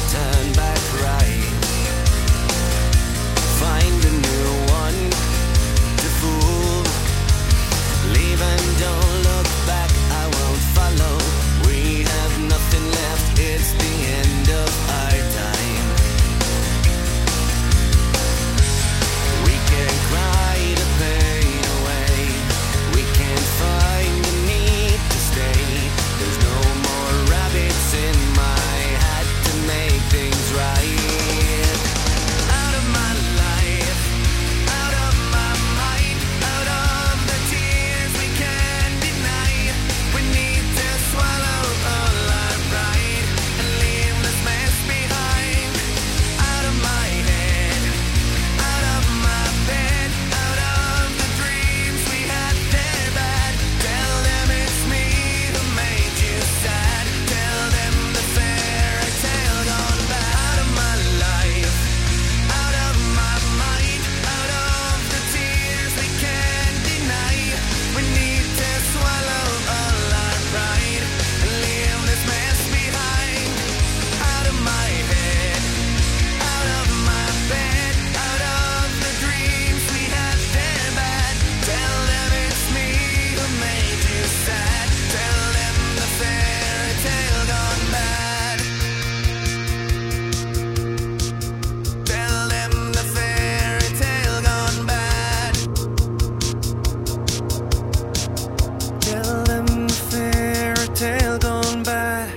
turn back right. Find a new one to fool. Leave and don't look back, I won't follow. We have nothing left, it's the end of our time. We can cry the pain away. We can't find the need to stay. There's no more rabbits in my hat to make things right. Out of my life, out of my mind, out of the tears we can't deny. We need to swallow all our pride and leave this mess behind. Out of my head, out of my bed, out of the dreams we had, they're bad. Tell them it's me who made you sad. Tell them the fairy tale gone bad. Out of my life, out of my mind, out of the tears we can't deny. We need to swallow all our pride and leave this mess behind. Out of my head, out of my bed, out of the dreams we had, they're bad. Tell them it's me who made you sad. Tell them the fairy tale gone bad. Tell them the fairy tale gone bad. Tell them the fairy tale gone bad.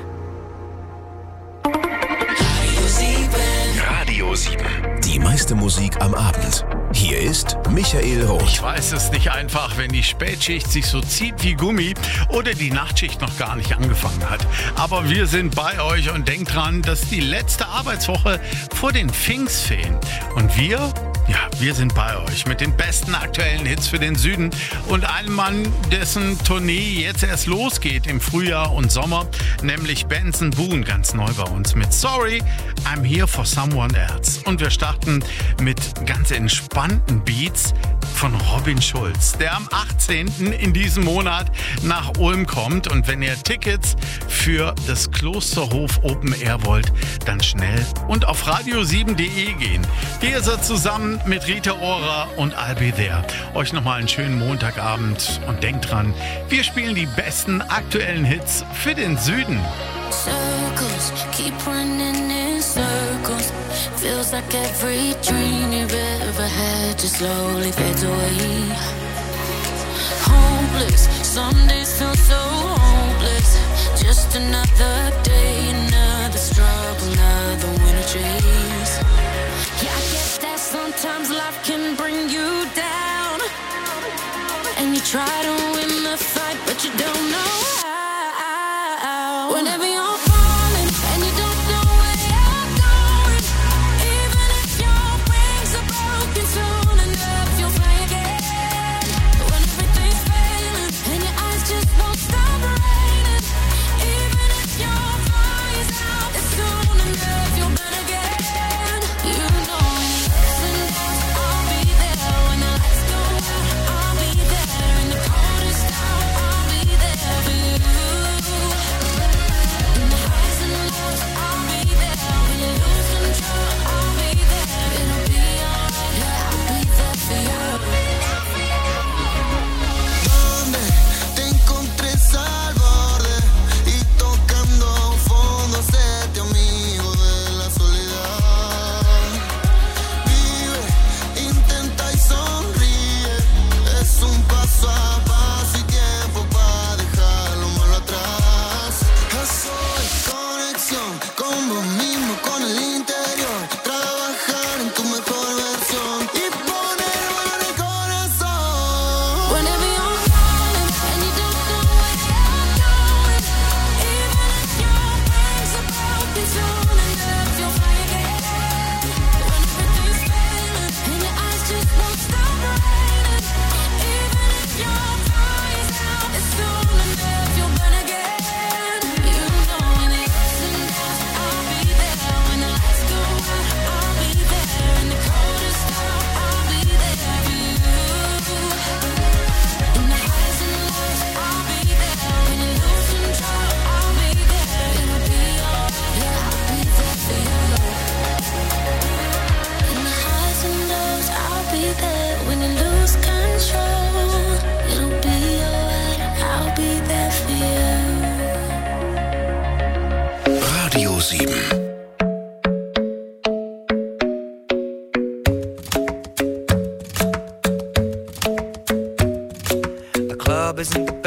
Radio 7. Die meiste Musik am Abend. Hier ist Michael Roth. Ich weiß, es ist nicht einfach, wenn die Spätschicht sich so zieht wie Gummi oder die Nachtschicht noch gar nicht angefangen hat. Aber wir sind bei euch und denkt dran, das ist die letzte Arbeitswoche vor den Pfingstferien. Und wir sind bei euch mit den besten aktuellen Hits für den Süden und einem Mann, dessen Tournee jetzt erst losgeht im Frühjahr und Sommer, nämlich Benson Boone, ganz neu bei uns mit Sorry, I'm Here for Someone Else. Und wir starten mit ganz entspannten Beats von Robin Schulz, der am 18. in diesem Monat nach Ulm kommt. Und wenn ihr Tickets für das Klosterhof Open Air wollt, dann schnell und auf radio7.de gehen. Hier ist er zusammen mit Rita Ora und I'll Be There. Euch nochmal einen schönen Montagabend und denkt dran, wir spielen die besten aktuellen Hits für den Süden. Circles, keep running in circles. Feels like every dream you've ever had just slowly fades away. Hopeless, some days feel so hopeless. Just another day, another struggle, another winter chase. Yeah, I get that sometimes life can bring you down, and you try to win the fight, but you don't know how. Whenever you're falling and you don't know where you're going, even if your wings are broken, soon enough you'll fly again. When everything's failing and your eyes just won't stop raining, even if your fire's out, it's soon enough you'll burn again. You know when you're ups and downs, I'll be there. When the lights go out, I'll be there. In the cold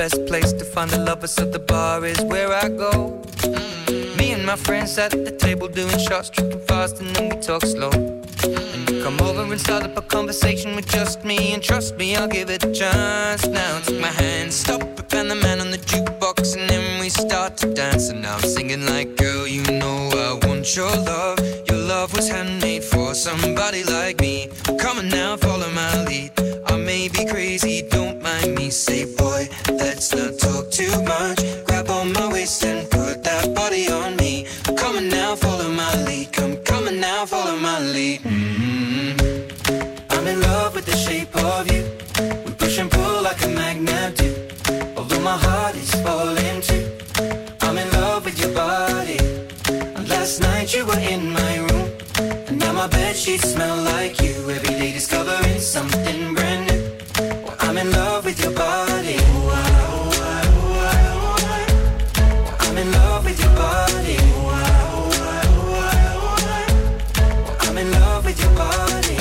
best place to find the lovers, so the bar is where I go. Me and my friends at the table doing shots, tripping fast, and then we talk slow. And you come over and start up a conversation with just me, and trust me, I'll give it a chance. Now take my hand, stop it, and the man on the jukebox, and then we start to dance. And now I'm singing like, girl, you know I want your love. Your love was handmade for somebody like me. Come on now, follow my lead. I may be crazy, don't mind me. Say, boy, let's not talk too much. Grab on my waist and put that body on me. Come on now, follow my lead. Come on now, follow my lead. I'm in love with the shape of you. We push and pull like a magnet do. Although my heart is falling too. I'm in love with your body. And last night you were in my room, and now my bedsheets smell like you. Every day discovering something brand new. Well, I'm in love with your body. I'm in love with your body. I'm in love with your body.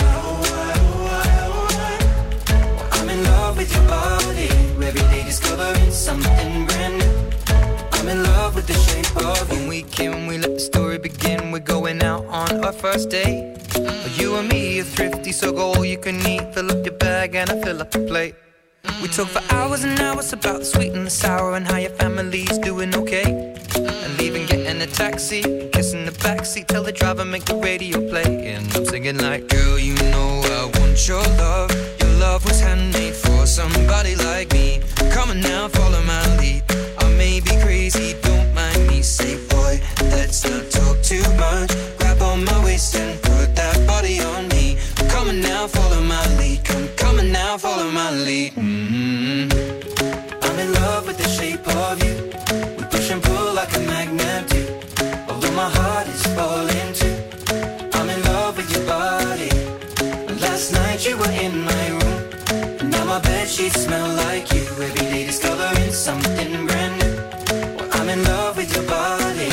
I'm in love with your body. Every day discovering something brand new. I'm in love with the shape of you. When we came, we let the story begin. We're going out on our first date. You and me are thrifty, so go all you can eat. Fill up your bag and I fill up the plate. We talk for hours and hours about the sweet and the sour, and how your family's doing okay. And leaving, getting a taxi, kissing the backseat, tell the driver make the radio play. And I'm singing like, girl, you know I want your love. Your love was handmade for somebody like me. Come on now, follow my lead. I may be crazy, don't mind me. Say, boy, let's not talk too much. Grab on my waist and put that body on me. Come on now, follow my lead. Come on now, follow my lead. I'm in love with the shape of you. We push and pull like a magnet do. Although my heart is falling too. I'm in love with your body. Last night you were in my room, and now my bedsheets smell like you. Every day discovering something brand new. Well, I'm in love with your body.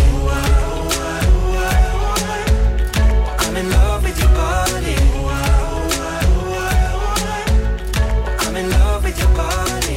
I'm in love with your body. I'm in love with your body.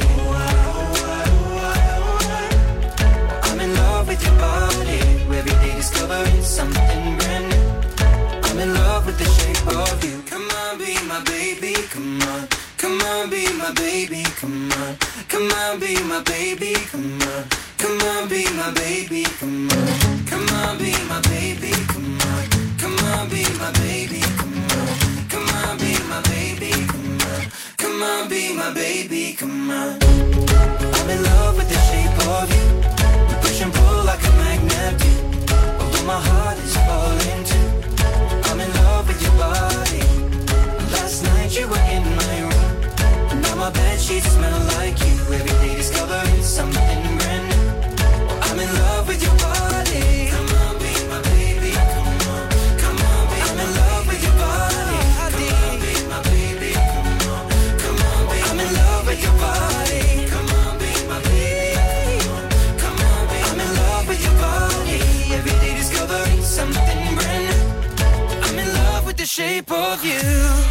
I'm in love with your body. Every day discovering something brand new. I'm in love with the shape of you. Come on, be my baby, come on. Come on, be my baby, come on. Come on, be my baby, come on. Come on, be my baby, come on. Come on, be my baby, come on. Come on, be my baby, come on. Come on, be my baby, come on. Come on, be my baby, come on. I'm in love with the shape of you. We push and pull like a magnet do. Although my heart is falling too. I'm in love with your body. Last night you were in my room, and now my bedsheets smell like you. Every day discovering something brand new. I'm in love with your body. Come on, be my baby. Come on, come on, be I'm in love with your body. Come on, be my baby. Come on, come on, be I'm in love with your body. Come on, be my baby. Come on, be I'm in love with your body. Every day discovering something brand new. I'm in love with the shape of you.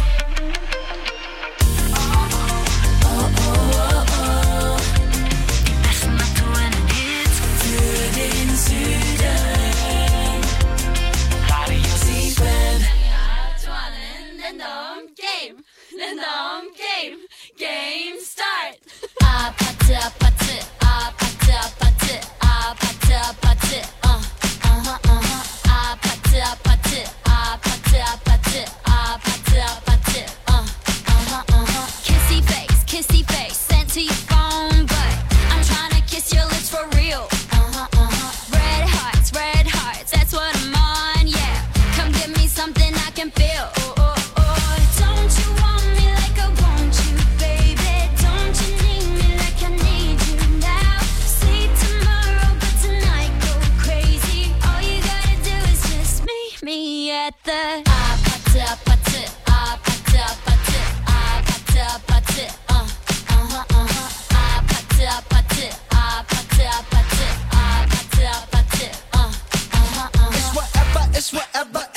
Game start. 아파트 아파트 아파트 아파트 아파트 아파트 아파트 아파트 아파트 아파트 아파트 아파트 kissy face sent to your phone, but I'm trying to kiss your lips for real. Red hearts, that's what I'm on, yeah. Come give me something I can feel. Don't you want me like I want you, baby? Don't you need me like I need you now? See tomorrow, but tonight go crazy. All you gotta do is just meet me at the 아파트 아파트 아파트 아파트 아파트 아파트 아파트 아파트 아파트 아파트 아파트 아파트 It's whatever